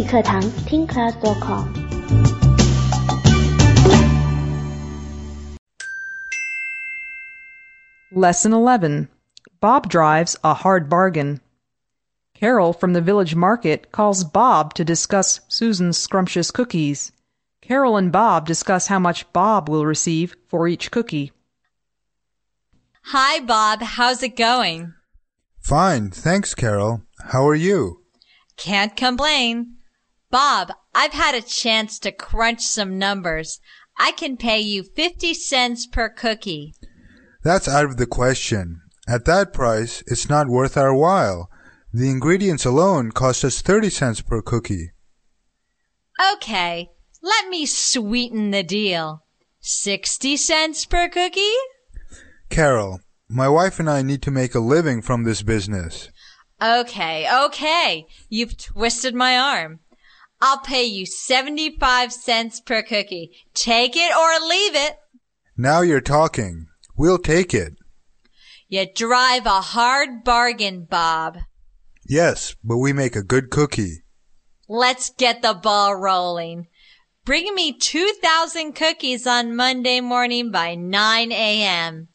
语课堂听 class.com。 Lesson 11. Bob drives a hard bargain. Carol from the village market calls Bob to discuss Susan's scrumptious cookies. Carol and Bob discuss how much Bob will receive for each cookie. Hi, Bob. How's it going? Fine, thanks, Carol. How are you? Can't complain. Bob, I've had a chance to crunch some numbers. I can pay you 50 cents per cookie. That's out of the question. At that price, it's not worth our while. The ingredients alone cost us 30 cents per cookie. Okay, let me sweeten the deal. 60 cents per cookie? Carol, my wife and I need to make a living from this business. Okay. You've twisted my arm. I'll pay you 75 cents per cookie. Take it or leave it. Now you're talking. We'll take it. You drive a hard bargain, Bob. Yes, but we make a good cookie. Let's get the ball rolling. Bring me 2,000 cookies on Monday morning by 9 a.m.